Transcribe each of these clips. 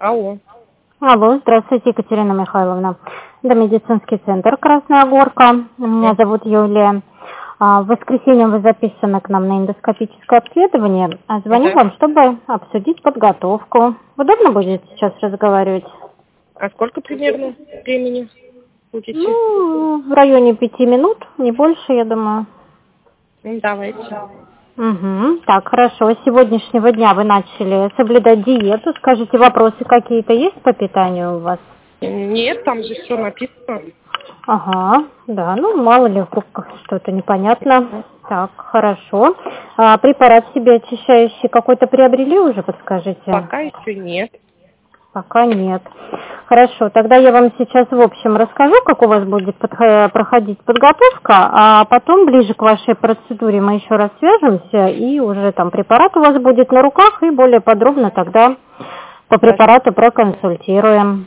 Алло. Алло, здравствуйте, Екатерина Михайловна. Это медицинский центр «Красная Горка». Меня зовут Юлия. В воскресенье вы записаны к нам на эндоскопическое обследование. Звоню вам, чтобы обсудить подготовку. Удобно будет сейчас разговаривать? А сколько примерно времени будете? В районе 5 минут, не больше, я думаю. Давайте. Угу. Так, хорошо. С сегодняшнего дня вы начали соблюдать диету. Скажите, вопросы какие-то есть по питанию у вас? Нет, там же все написано. Ага, да, мало ли вдруг что-то непонятно. Так, хорошо. Препарат себе очищающий какой-то приобрели уже, подскажите? Пока еще нет. Пока нет. Хорошо, тогда я вам сейчас в общем расскажу, как у вас будет проходить подготовка, а потом ближе к вашей процедуре мы еще раз свяжемся, и уже там препарат у вас будет на руках, и более подробно тогда по препарату проконсультируем.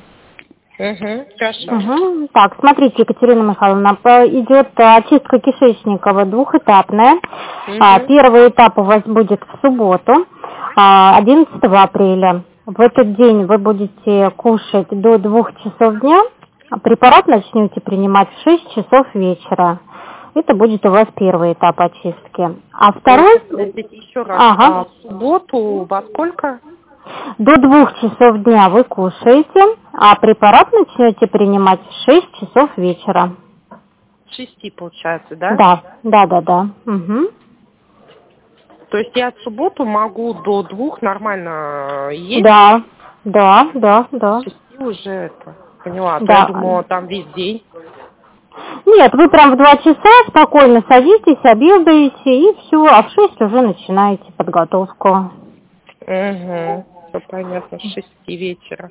Хорошо. Так, смотрите, Екатерина Михайловна, идет очистка кишечника двухэтапная. Первый этап у вас будет в субботу, 11 апреля. В этот день вы будете кушать до 2 часов дня, а препарат начнете принимать в 6 часов вечера. Это будет у вас первый этап очистки. А второй... Еще раз. В субботу во сколько? До 2 часов дня вы кушаете, а препарат начнете принимать в 6 часов вечера. 6 получается, да? Да. Угу. То есть я в субботу могу до 2 нормально есть? Да. 6 уже это, поняла. Да. Я думала, там весь день. Нет, вы прям в 2 часа спокойно садитесь, обедаете и все, а в 6 уже начинаете подготовку. Все понятно, с 6 вечера.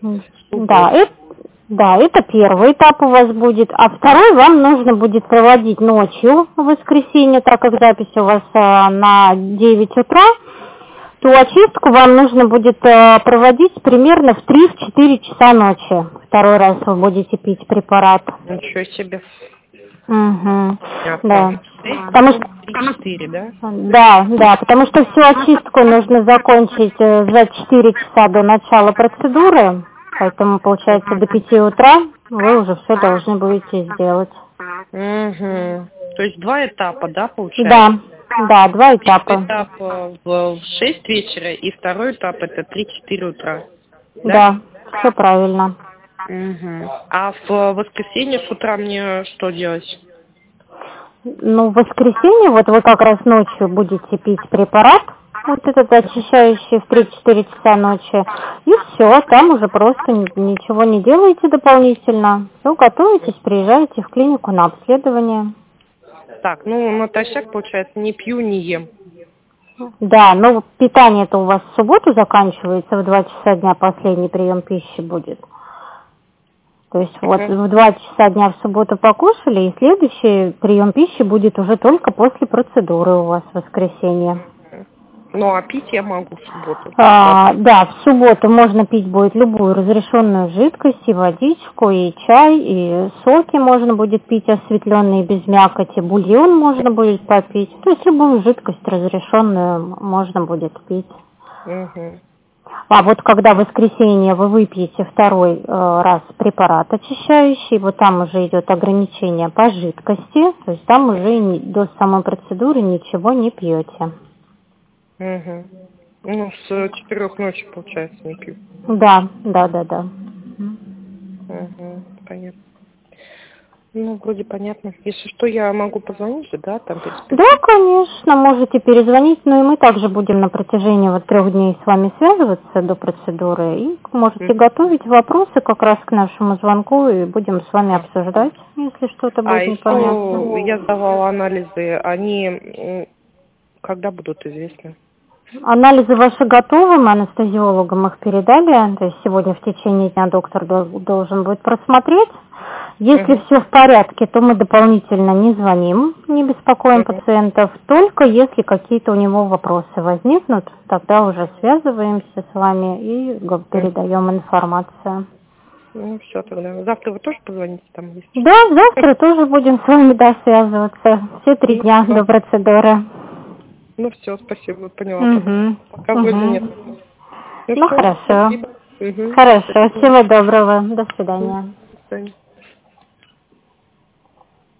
Да, это первый этап у вас будет, а второй вам нужно будет проводить ночью в воскресенье, так как запись у вас на 9 утра, то очистку вам нужно будет проводить примерно в 3-4 часа ночи. Второй раз вы будете пить препарат. Ничего себе. Угу. Да. Потому что 3-4, да? Да, потому что всю очистку нужно закончить за 4 часа до начала процедуры, поэтому, получается, до 5 утра вы уже все должны будете сделать. То есть 2 этапа, да, получается? Да, 2 этапа. Первый этап в 6 вечера, и второй этап это 3-4 утра. Да, все правильно. А в воскресенье с утра мне что делать? В воскресенье, вот вы как раз ночью будете пить препарат, вот этот очищающий в 3-4 часа ночи, и все, там уже просто ничего не делаете дополнительно, все, готовитесь, приезжаете в клинику на обследование. Так, натощак, получается, не пью, не ем. Да, питание-то у вас в субботу заканчивается, в 2 часа дня последний прием пищи будет. То есть вот в 2 часа дня в субботу покушали, и следующий прием пищи будет уже только после процедуры у вас в воскресенье. А пить я могу в субботу? Да, в субботу можно пить будет любую разрешенную жидкость, и водичку, и чай, и соки можно будет пить осветленные без мякоти, бульон можно будет попить. То есть любую жидкость разрешенную можно будет пить. А вот когда в воскресенье вы выпьете второй раз препарат очищающий, вот там уже идет ограничение по жидкости, то есть там уже до самой процедуры ничего не пьете. С 4 ночи, получается, не пью. Да. Понятно. Вроде понятно. Если что, я могу позвонить же, да? Да, конечно, можете перезвонить, и мы также будем на протяжении 3 дней с вами связываться до процедуры, и можете готовить вопросы как раз к нашему звонку, и будем с вами обсуждать, если что-то будет непонятно. Я сдавала анализы, они когда будут известны? Анализы ваши готовы, мы анестезиологам их передали, то есть сегодня в течение дня доктор должен будет просмотреть. Если все в порядке, то мы дополнительно не звоним, не беспокоим пациентов, только если какие-то у него вопросы возникнут, тогда уже связываемся с вами и передаем информацию. Все тогда. Завтра вы тоже позвоните там? Да, завтра тоже будем с вами связываться. Все 3 дня до процедуры. Все, спасибо, поняла. Пока вроде нет. Хорошо. Спасибо. Хорошо, всего доброго, до свидания. До свидания.